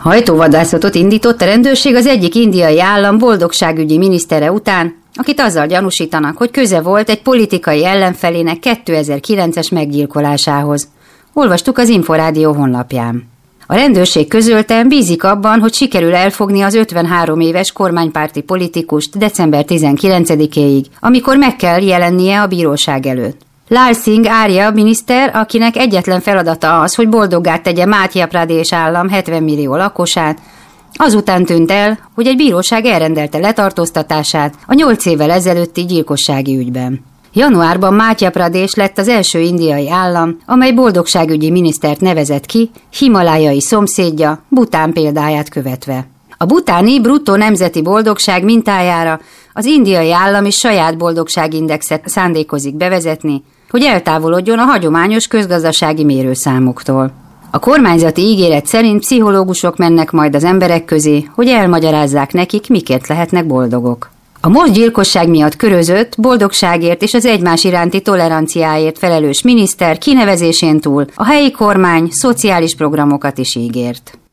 Hajtóvadászatot indított a rendőrség az egyik indiai állam boldogságügyi minisztere után, akit azzal gyanúsítanak, hogy köze volt egy politikai ellenfelének 2009-es meggyilkolásához. Olvastuk az Inforádió honlapján. A rendőrség közölte, bízik abban, hogy sikerül elfogni az 53 éves kormánypárti politikust december 19-éig, amikor meg kell jelennie a bíróság előtt. Lal Singh Arya miniszter, akinek egyetlen feladata az, hogy boldoggá tegye Madhya Pradesh állam 70 millió lakosát, azután tűnt el, hogy egy bíróság elrendelte letartóztatását a 8 évvel ezelőtti gyilkossági ügyben. Januárban Madhya Pradesh lett az első indiai állam, amely boldogságügyi minisztert nevezett ki, himalájai szomszédja, Bhután példáját követve. A bhutáni bruttó nemzeti boldogság mintájára az indiai állam is saját boldogságindexet szándékozik bevezetni, hogy eltávolodjon a hagyományos közgazdasági mérőszámoktól. A kormányzati ígéret szerint pszichológusok mennek majd az emberek közé, hogy elmagyarázzák nekik, mikért lehetnek boldogok. A most gyilkosság miatt körözött, boldogságért és az egymás iránti toleranciáért felelős miniszter kinevezésén túl a helyi kormány szociális programokat is ígért.